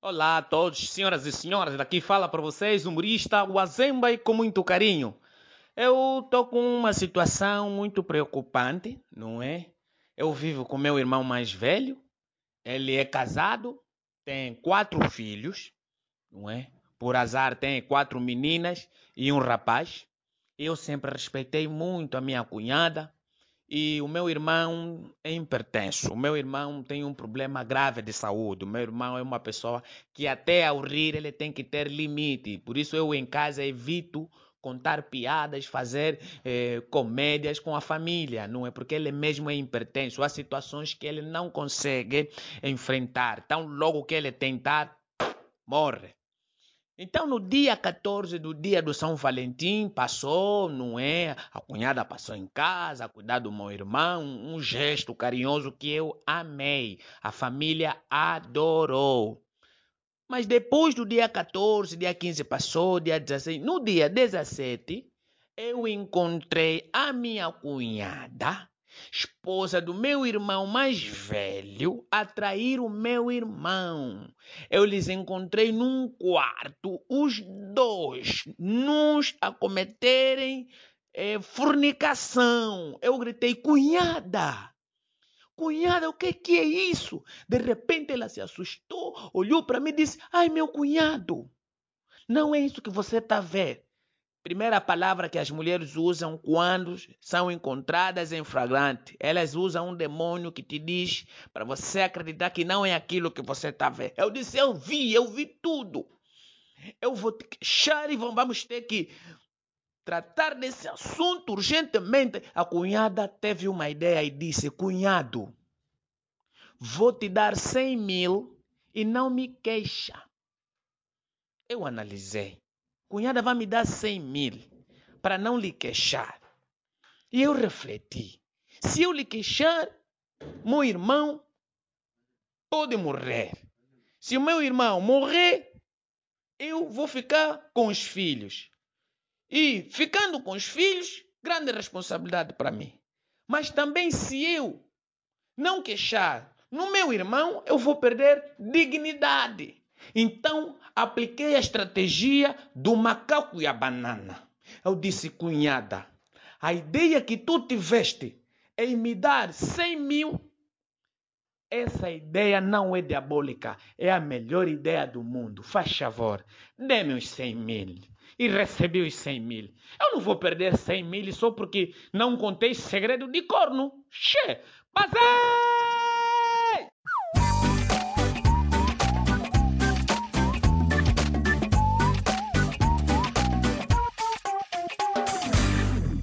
Olá a todos, senhoras e senhores, daqui fala para vocês o humorista Wazemba e com muito carinho. Eu estou com uma situação muito preocupante, não é? Eu vivo com meu irmão mais velho, ele é casado, tem 4 filhos, não é? Por azar tem 4 meninas e um rapaz. Eu sempre respeitei muito a minha cunhada, e o meu irmão é hipertenso. O meu irmão tem um problema grave de saúde. O meu irmão é uma pessoa que até ao rir ele tem que ter limite. Por isso eu em casa evito contar piadas, fazer comédias com a família, não é? Porque ele mesmo é hipertenso. Há situações que ele não consegue enfrentar. Tão logo que ele tentar, morre. Então, no dia 14 do dia do São Valentim, passou, não é? A cunhada passou em casa a cuidar do meu irmão, um gesto carinhoso que eu amei. A família adorou. Mas depois do dia 14, dia 15 passou, dia 16, no dia 17, eu encontrei a minha cunhada, esposa do meu irmão mais velho, a trair o meu irmão. Eu lhes encontrei num quarto, os dois, nos a cometerem fornicação. Eu gritei, cunhada! Cunhada, o que é isso? De repente ela se assustou, olhou para mim e disse: Ai, meu cunhado, não é isso que você está a ver. Primeira palavra que as mulheres usam quando são encontradas em flagrante. Elas usam um demônio que te diz para você acreditar que não é aquilo que você está a ver. Eu disse: eu vi tudo. Eu vou te queixar e vamos ter que tratar desse assunto urgentemente. A cunhada teve uma ideia e disse: Cunhado, vou te dar 100 mil e não me queixa. Eu analisei. Cunhada vai me dar 100 mil para não lhe queixar. E eu refleti. Se eu lhe queixar, meu irmão pode morrer. Se o meu irmão morrer, eu vou ficar com os filhos. E ficando com os filhos, grande responsabilidade para mim. Mas também se eu não queixar no meu irmão, eu vou perder dignidade. Então, apliquei a estratégia do macaco e a banana. Eu disse, cunhada, a ideia que tu tiveste em me dar 100 mil, essa ideia não é diabólica, é a melhor ideia do mundo. Faz favor, dê-me os 100 mil. E recebi os 100 mil. Eu não vou perder 100 mil só porque não contei segredo de corno. Che, mas